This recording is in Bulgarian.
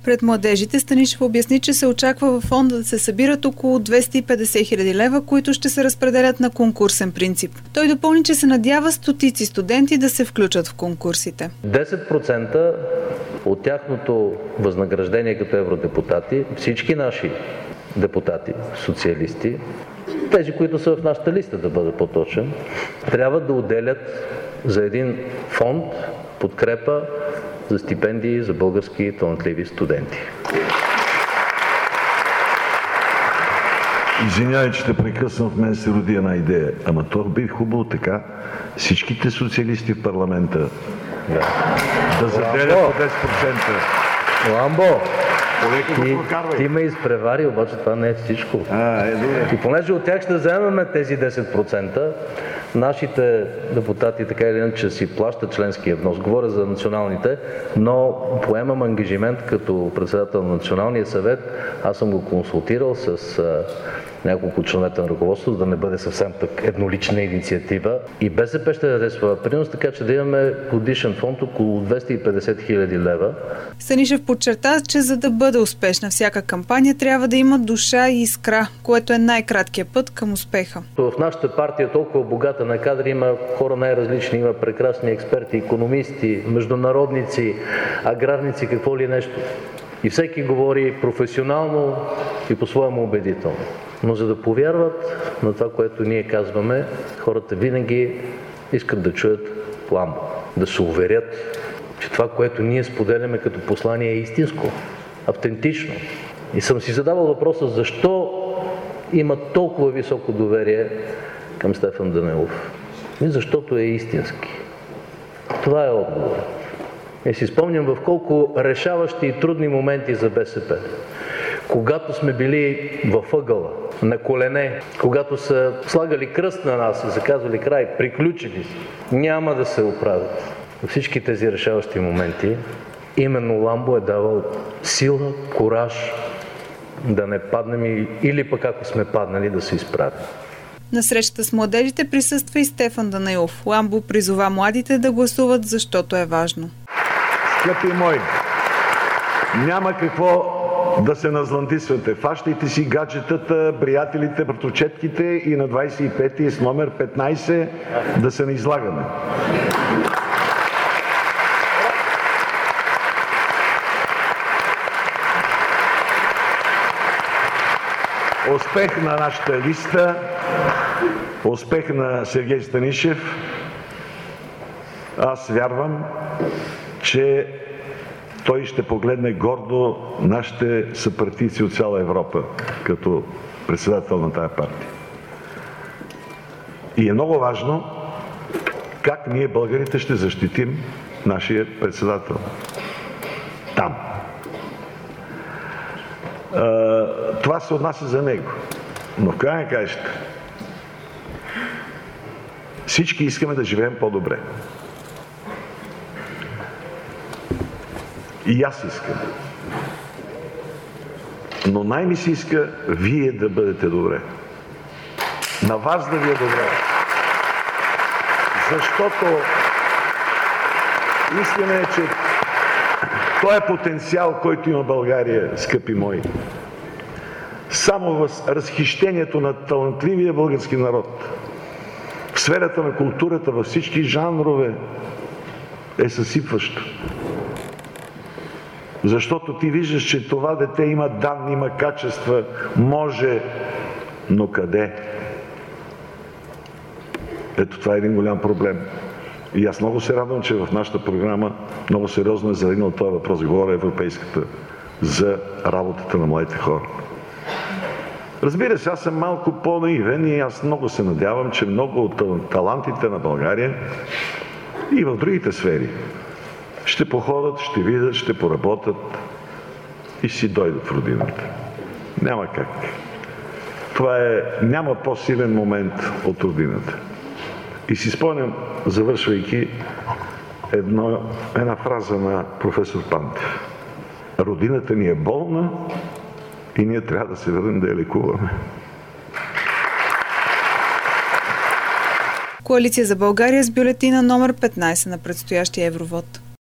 Пред младежите Станишев обясни, че се очаква във фонда да се събират около 250 хиляди лева, които ще се разпределят на конкурсен принцип. Той допълни, че се надява стотици студенти да се включат в конкурсите. 10% от тяхното възнаграждение като евродепутати, всички наши депутати, социалисти, тези, които са в нашата листа, да бъда по-точен, трябва да отделят за един фонд подкрепа за стипендии за български талантливи студенти. Извинявай, че те прекъсвам, в мен се роди една идея. Ама то би хубаво така всичките социалисти в парламента да заделят по 10%. Ламбо! Ти ме изпревари, обаче това не е всичко. И понеже от тях ще вземем тези 10%, нашите депутати така или иначе си плащат членския внос. Говоря за националните, но поемам ангажимент като председател на Националния съвет. Аз съм го консултирал с няколко членовете на ръководството, за да не бъде съвсем так еднолична инициатива. И БСП ще даде своя принос, така че да имаме годишен фонд около 250 хиляди лева. Станишев подчерта, че за да бъде успешна всяка кампания, трябва да има душа и искра, което е най-краткият път към успеха. В нашата партия е толкова богата на кадри, има хора най-различни, има прекрасни експерти, икономисти, международници, аграрници, какво ли нещо. И всеки говори професионално и по-своему убедително. Но за да повярват на това, което ние казваме, хората винаги искат да чуят Ламбо, да се уверят, че това, което ние споделяме като послание е истинско, автентично. И съм си задавал въпроса, защо има толкова високо доверие към Стефан Данаилов. И защото е истински. Това е отговорът. И си спомням в колко решаващи и трудни моменти за БСП. Когато сме били във ъгъла, на колене, когато са слагали кръст на нас и са казвали край, приключили се, няма да се оправят. Във всички тези решаващи моменти именно Ламбо е давал сила, кураж да не паднем или пък ако сме паднали да се изправим. На срещата с младежите присъства и Стефан Данаилов. Ламбо призова младите да гласуват, защото е важно. Скъпи мои, няма какво да се назландисвате. Фащайте си гаджетата, приятелите, братовчетките и на 25-ти с номер 15 да се не излагаме. Успех на нашата листа, успех на Сергей Станишев. Аз вярвам, че той ще погледне гордо нашите съпартийци от цяла Европа, като председател на тая партия. И е много важно как ние, българите, ще защитим нашия председател. Там. Това се отнася за него. Но в края на краищата всички искаме да живеем по-добре. И аз искам. Но най-ми се иска вие да бъдете добре. На вас да ви е добре. Защото истина е, че той е потенциал, който има България, скъпи мои. Само в разхищението на талантливия български народ, в сферата на културата, във всички жанрове е съсипващо. Защото ти виждаш, че това дете има данни, има качества, може, но къде? Ето това е един голям проблем. И аз много се радвам, че в нашата програма много сериозно е залегнал този въпрос, говоря европейската, за работата на младите хора. Разбира се, аз съм малко по-наивен и аз много се надявам, че много от талантите на България и в другите сфери ще походят, ще видят, ще поработят и си дойдат в родината. Няма как. Няма по-силен момент от родината. И си спомням, завършвайки, една фраза на професор Пантев. Родината ни е болна и ние трябва да се върнем да я лекуваме. Коалиция за България с бюлетина номер 15 на предстоящия Евровод.